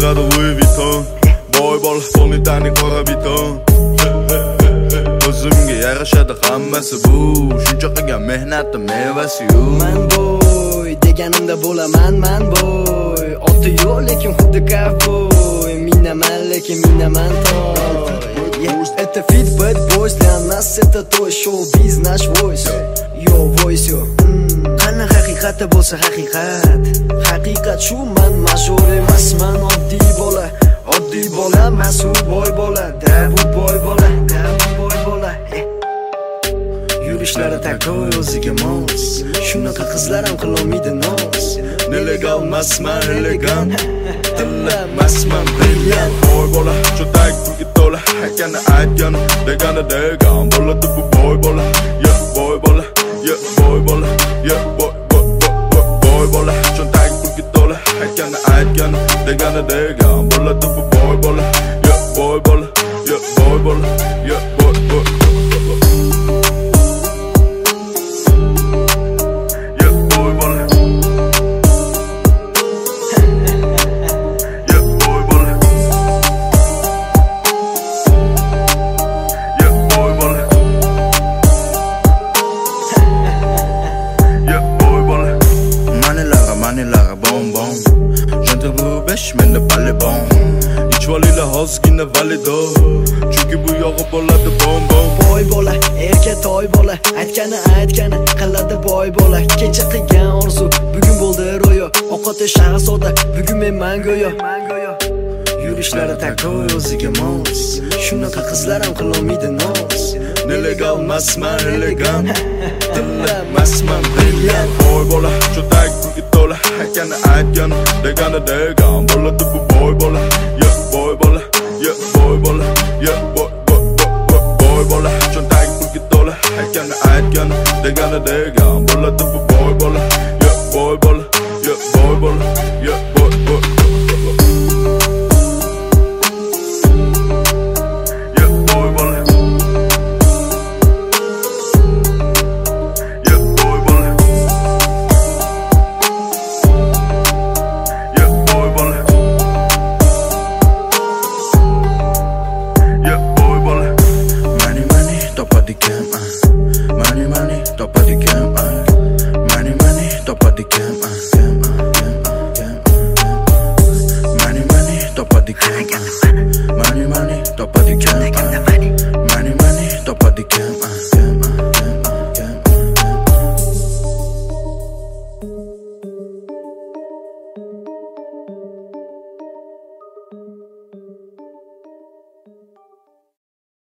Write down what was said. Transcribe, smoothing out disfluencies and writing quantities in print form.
beradi Louis Vuitton. Boy bola qo'mitani qora biton. O'zimga yarashadi hammasi bu, shuncha qilgan mehnatning mevasi-yu. Man boy deganimda bo'laman man boy. Oti yo'q lekin xuddi kovboy. Minaman lekin minaman toy. Это fit bad boys, для нас это то шоу-биз, наш voice. Yo voice yo. Qani haqiqati bo'lsa haqiqat. Haqiqat shu, man mashhur emasman, oddiy bola. Oddiy bola, mas'ul boy bola. Dabu boy bola, dabu boy bola. Yurishlari takoy o'ziga mos. Shunaqa qizlar ham qilolmaydi nos. Nelegal masman, elegant. Tilla masman, brilliant. Boy bola, cho'tak pulga to'la. Hakani aytgan, degani degan. Bo'ladi bu boy bola. Yeah, boy bola. Yeah, boy bola. Yeah, boy bola. Cho'tak pulga to'la. Hakani aytgan, degani degan. Bo'ladi bu boy bola. Yeah, boy bola. Yeah, boy bola. Yeah, boy. Manilara bonbon. J'entends vous bêche, mais ne pas les bons. İçvaliyle hozgina valido. Çünkü bu yo'g'i bo'ladi bonbon. Boy bola, erka toy bola. Aytgani qiladi boy bola. Kecha qilgan orzu, bugun bo'ldi ro'yo. Oqoti shahzoda, bugun men go'yo. Yurishlari takoy o'ziga mos. Shunaqa qizlar ham qilolmaydi nos. Nelegal masman, elegant. Tilla masman, brilliant. Boy bola, cho'tak pulga to'la. Hakani aytgan, degani degan. Bo'ladi bu boy bola. Yeah, boy bola. Yeah, boy bola. Yeah, boy bola. Cho'tak pulga to'la. Hakani aytgan, degani degan. Bo'ladi bu